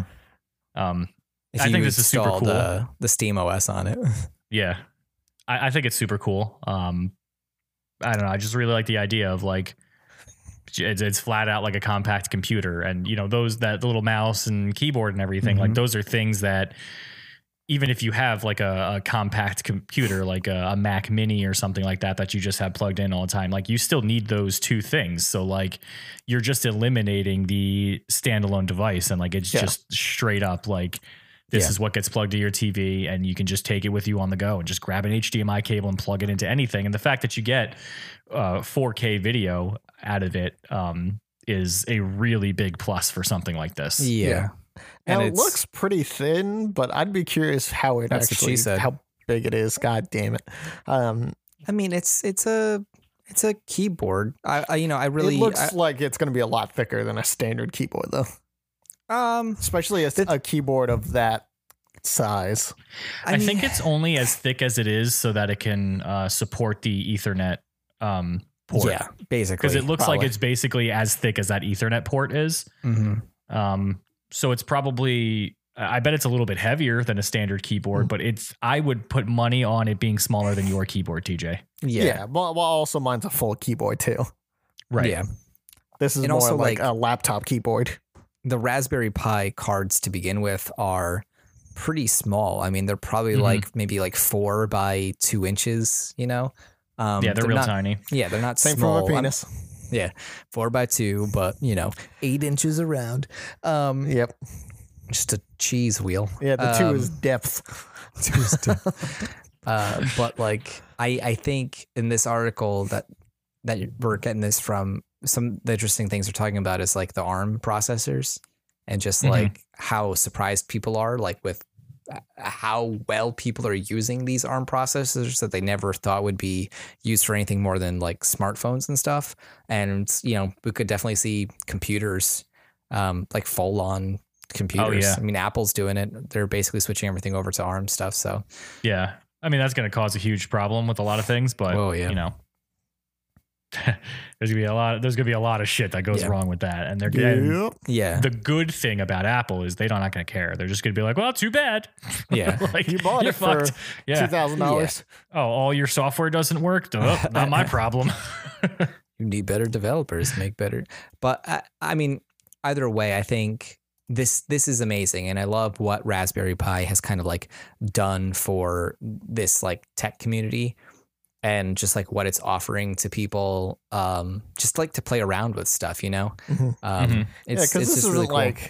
If I think this is super cool. The Steam OS on it. Yeah. I think it's super cool. I don't know. I just really like the idea of like, it's flat out like a compact computer, and that little mouse and keyboard and everything, like those are things that even if you have like a compact computer, like a Mac Mini or something like that you just have plugged in all the time, like you still need those two things. So like you're just eliminating the standalone device, and like it's just straight up like this is what gets plugged to your TV, and you can just take it with you on the go and just grab an HDMI cable and plug it into anything. And the fact that you get 4K video out of it is a really big plus for something like this. Yeah. Now it looks pretty thin, but I'd be curious how it actually, how big it is. God damn it. I mean, it's a keyboard. I really, it looks like it's going to be a lot thicker than a standard keyboard though. Especially a keyboard of that size? I think it's only as thick as it is so that it can support the Ethernet port. Yeah, basically. Because it looks like it's basically as thick as that Ethernet port is. Mm-hmm. So it's probably, I bet it's a little bit heavier than a standard keyboard, but I would put money on it being smaller than your keyboard, TJ. Yeah. Well, also mine's a full keyboard too. Right. Yeah. This is And more also, like like, a laptop keyboard. The Raspberry Pi cards to begin with are pretty small. I mean, they're probably like maybe like 4 by 2 inches, you know? Yeah, they're real not, tiny. Yeah, they're not Same small. for my penis. Yeah, 4 by 2, but 8 inches around. Yep. Just a cheese wheel. Yeah, the 2 is depth. But like, I think in this article that we're getting this from, some of the interesting things they're talking about is like the ARM processors and just like how surprised people are like with how well people are using these ARM processors that they never thought would be used for anything more than like smartphones and stuff. And, we could definitely see computers, like full on computers. Oh, yeah. I mean, Apple's doing it. They're basically switching everything over to ARM stuff. So Yeah. I mean, that's going to cause a huge problem with a lot of things, but there's gonna be a lot of shit that goes wrong with that. And the good thing about Apple is they're not gonna care. They're just gonna be like, well, too bad. Yeah. Like, You bought it for $2,000. Oh, all your software doesn't work? Duh, not my problem. You need better developers, make better. But I mean, either way, I think this is amazing. And I love what Raspberry Pi has kind of like done for this like tech community. And just like what it's offering to people, just like to play around with stuff, It's Because this just isn't really cool. like,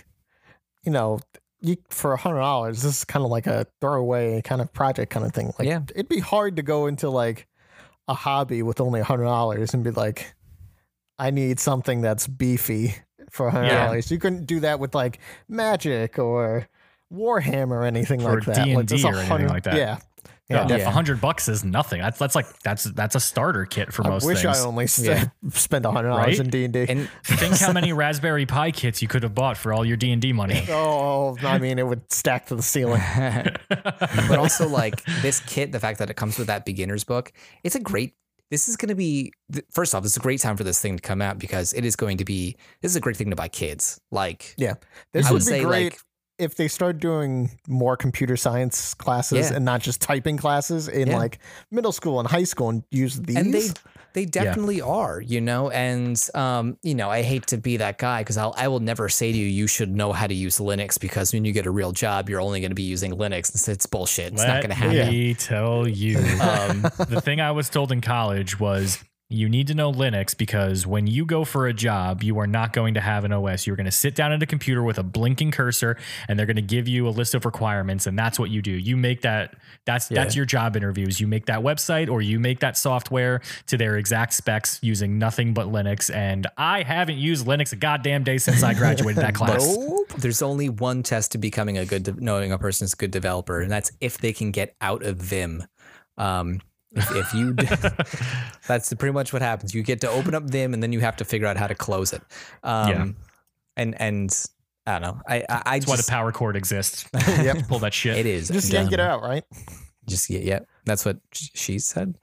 for $100, this is kind of like a throwaway kind of project kind of thing. Like, it'd be hard to go into like a hobby with only $100 and be like, I need something that's beefy for $100. Yeah. You couldn't do that with like Magic or Warhammer or anything Or like that. D&D like, there's or anything like that. Yeah. Yeah, $100 is nothing. That's a starter kit for most things. I wish I only spent $100 in D&D. And Think how many Raspberry Pi kits you could have bought for all your D&D money. Oh, I mean, it would stack to the ceiling. but also like this kit, the fact that it comes with that beginner's book, this is going to be, first off, it's a great time for this thing to come out because this is a great thing to buy kids. Like, This I would would be say, great like, if they start doing more computer science classes and not just typing classes in like middle school and high school and use these. and they definitely are, and I hate to be that guy because I will never say to you, you should know how to use Linux because when you get a real job, you're only going to be using Linux. It's bullshit. It's not going to happen. Let me tell you, the thing I was told in college was you need to know Linux because when you go for a job, you are not going to have an OS. You're going to sit down at a computer with a blinking cursor and they're going to give you a list of requirements. And that's what you do. You make that's your job interviews. You make that website or you make that software to their exact specs using nothing but Linux. And I haven't used Linux a goddamn day since I graduated that class. There's only one test to becoming knowing a person's a good developer. And that's if they can get out of Vim. If you, that's pretty much what happens. You get to open up Vim and then you have to figure out how to close it. And I don't know. That's why the power cord exists. Yep. Pull that shit. It is. Just yank it out, right? Just that's what she said.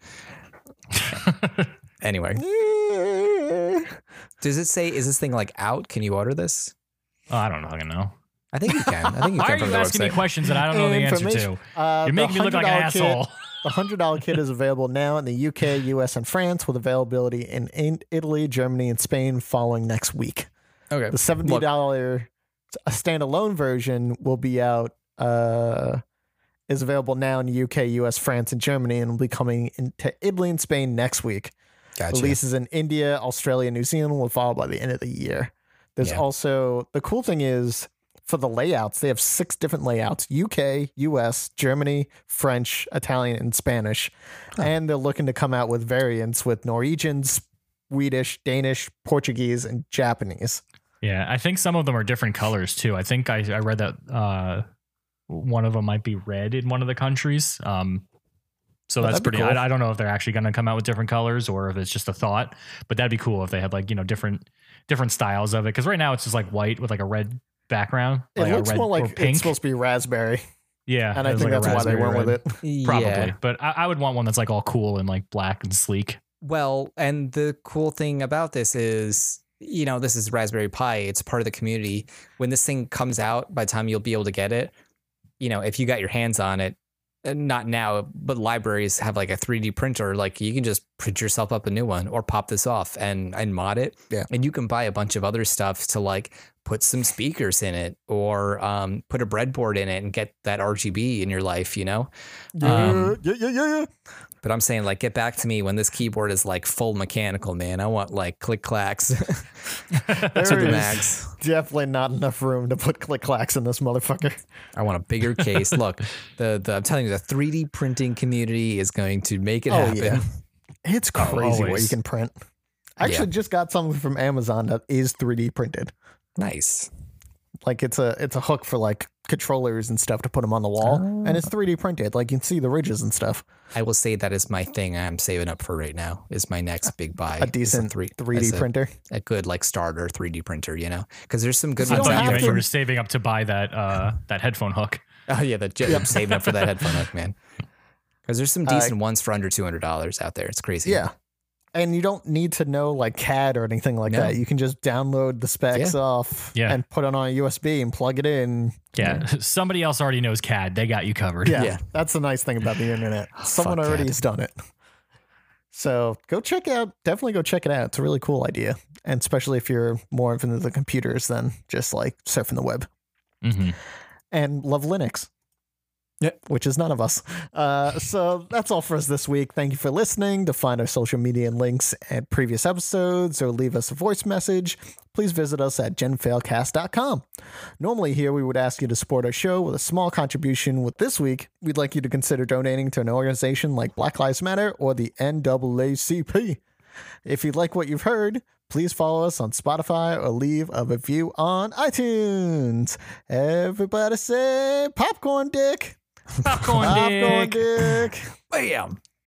Anyway, is this thing like out? Can you order this? Oh, I don't fucking know. I think you can. Why are from you the asking website. me questions that I don't know the answer to? You're making me look like an asshole. The $100 kit is available now in the UK, US, and France with availability in Italy, Germany, and Spain following next week. Okay. The $70 a standalone version will be out, is available now in the UK, US, France, and Germany, and will be coming into Italy and Spain next week. Gotcha. Releases in India, Australia, and New Zealand will follow by the end of the year. There's also, the cool thing is, for the layouts, they have 6 different layouts: UK, US, Germany, French, Italian, and Spanish. And they're looking to come out with variants with Norwegian, Swedish, Danish, Portuguese, and Japanese. Yeah, I think some of them are different colors too. I think I read that one of them might be red in one of the countries. So that's pretty cool. I don't know if they're actually going to come out with different colors or if it's just a thought, but that'd be cool if they had like, different styles of it. Because right now it's just like white with like a red background. It like looks more like pink. it's supposed to be raspberry. Yeah, And I it was think like a that's why they raspberry went red. with it. Probably, Yeah. but I would want one that's like all cool and like black and sleek. Well, and the cool thing about this is, you know, this is Raspberry Pi. It's part of the community. When this thing comes out, by the time you'll be able to get it, you know, if you got your hands on it, and not now, but libraries have like a 3D printer. Like you can just print yourself up a new one or pop this off and mod it. Yeah. And you can buy a bunch of other stuff to like put some speakers in it or put a breadboard in it and get that RGB in your life, you know? Yeah. But I'm saying, like, get back to me when this keyboard is like full mechanical, man. I want like click clacks to There the is max. definitely not enough room to put click clacks in this motherfucker. I want a bigger case. Look, I'm telling you, the 3D printing community is going to make it Oh, happen. yeah. It's crazy what you always. can print. I actually just got something from Amazon that is 3D printed. Nice. Like it's a hook for like controllers and stuff to put them on the wall, and it's 3D printed. Like you can see the ridges and stuff. I will say that is my thing I'm saving up for right now. Is my next big buy. A decent 3D printer. A good like starter 3D printer, you know, because there's some good You I ones don't thought out you have meant to- you were saving up to buy that headphone hook. Oh yeah, I'm saving up for that headphone hook, man. Because there's some decent ones for under $200 out there. It's crazy. Yeah. And you don't need to know like CAD or anything like No. that. You can just download the specs off and put it on a USB and plug it in. Yeah, somebody else already knows CAD. They got you covered. Yeah. That's the nice thing about the internet. Someone fuck already CAD. has done it. So go check out. Definitely go check it out. It's a really cool idea. And especially if you're more into the computers than just like surfing the web. Mm-hmm. And love Linux. Yep. Which is none of us. So that's all for us this week. Thank you for listening. To find our social media and links at previous episodes or leave us a voice message, please visit us at genfailcast.com. Normally here we would ask you to support our show with a small contribution. With this week, we'd like you to consider donating to an organization like Black Lives Matter or the NAACP. If you like what you've heard, please follow us on Spotify or leave a review on iTunes. Everybody say popcorn dick. Popcorn dick. Popcorn dick. Bam.